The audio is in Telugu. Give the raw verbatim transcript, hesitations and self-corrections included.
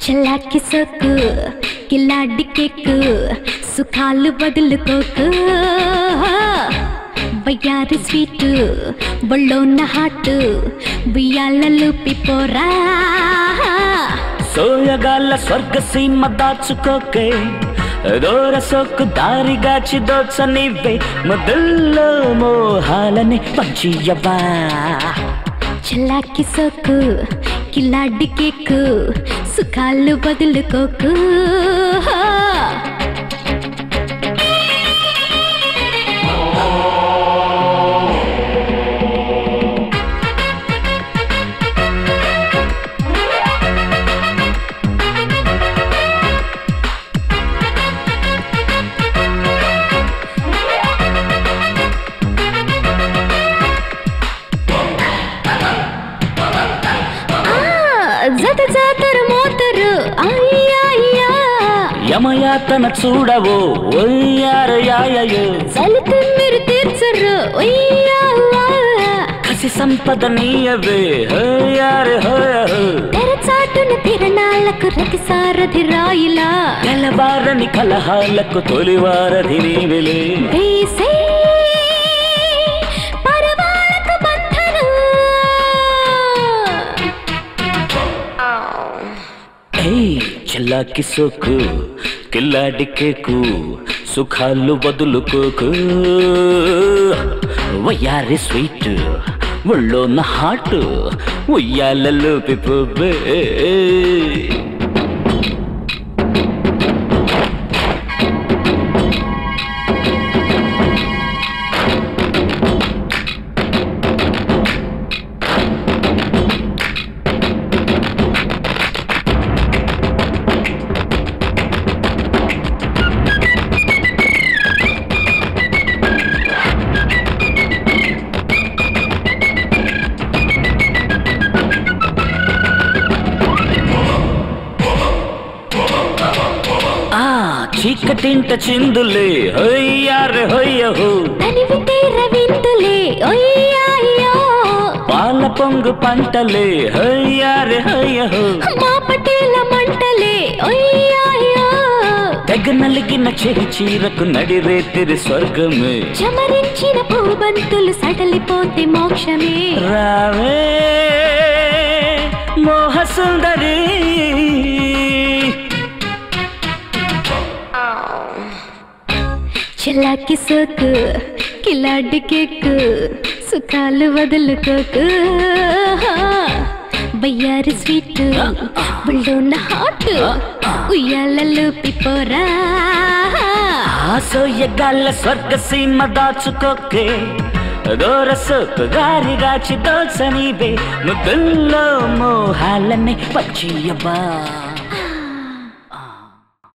చల్లాకి సోకు కిలాడి కేకు సుఖాలు వదులుకోకు బయ్యారి స్వీటు బొళ్ళోన్న హాటు బియ్యాలలో పిపోరా సోయగాళ్ళ స్వర్గ సీమ దాచుకోకే దూర సోకు దారిగాచి దోచనివే మొదల్లో మోహాలని పంచియవా చల్లాకి సోకు కిలాడి కేకు సుఖాలు వదులుకోకు జత జాతర మోతరు అయ్యయ్యా యమయాతన చూడవు ఒయ్యారయాయయో చలితే మీరు తీర్చరు ఒయ్యావా కసి సంపద నీయవే హయారే హయహ తెరచాటున తిరణాలకు రతి సారథి రాయిలా తెలవారని కలహాలకు తొలివారధి నీవిలే వేసే చల్లాకి సోకు కిల్లాడి కేకు సుఖాలు వదులుకోకు వయ్యారి స్వీట్ ఒళ్ళోన హాట్ ఉయ్యాలలో పిపోబే చీకటింట చిందులే హొయ్యారే హొయ్యహో తనివి తీర విందులే ఒయ్యాయ్యో పాల పొంగు పంటలే హొయ్యారే హొయ్యహో మా పటేల మంటలే ఒయ్యాయ్యో తెగ నలిగిన చెరి చీరకు నడిరేతిరి స్వర్గమే చమరించిన పూబంతులు సడలిపోతే మోక్షమే రావే మోహ సుందరి చల్లాకి సోకు కిలాడి కేకు సుఖాలు వదులుకోకు బయ్యారి స్వీట్ బుల్లోన్న హాట్ ఉయ్యాలలో పిపోరా సోయగాళ్ళ స్వర్గ సీమ దాచుకోకే దూర సోకు గారిగాచి దోచనివే ముద్దుల్లో మోహాలని పచ్చియబా